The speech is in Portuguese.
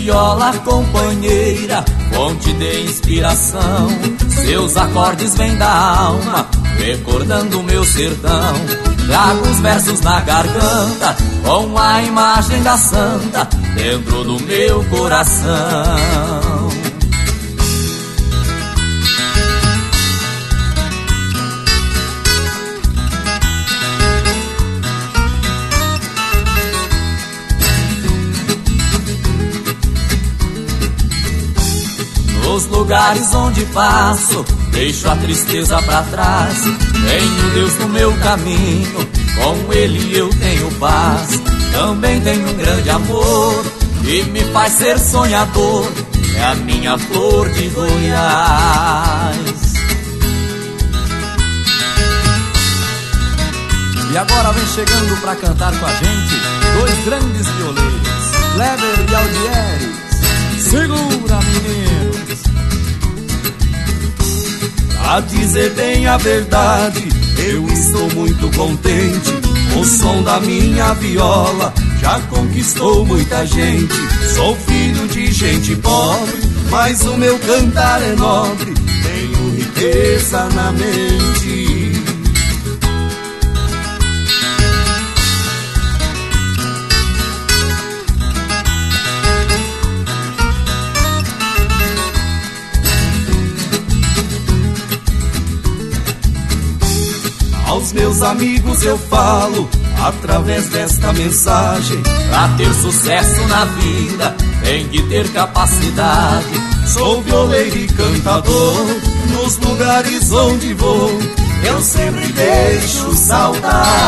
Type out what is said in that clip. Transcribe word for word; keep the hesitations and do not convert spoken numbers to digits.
viola companheira, fonte de inspiração. Seus acordes vêm da alma, recordando o meu sertão. Trago os versos na garganta, com a imagem da santa dentro do meu coração. Nos lugares onde passo, deixo a tristeza pra trás. Tenho Deus no meu caminho, com Ele eu tenho paz. Também tenho um grande amor, que me faz ser sonhador. É a minha flor de Goiás. E agora vem chegando pra cantar com a gente dois grandes violeiros, Kleber e Aldieres. Segura, meninos! A dizer bem a verdade, eu estou muito contente. O som da minha viola já conquistou muita gente. Sou filho de gente pobre, mas o meu cantar é nobre. Tenho riqueza na mente. Aos meus amigos eu falo, através desta mensagem: pra ter sucesso na vida, tem que ter capacidade. Sou violeiro e cantador, nos lugares onde vou, eu sempre deixo saudade.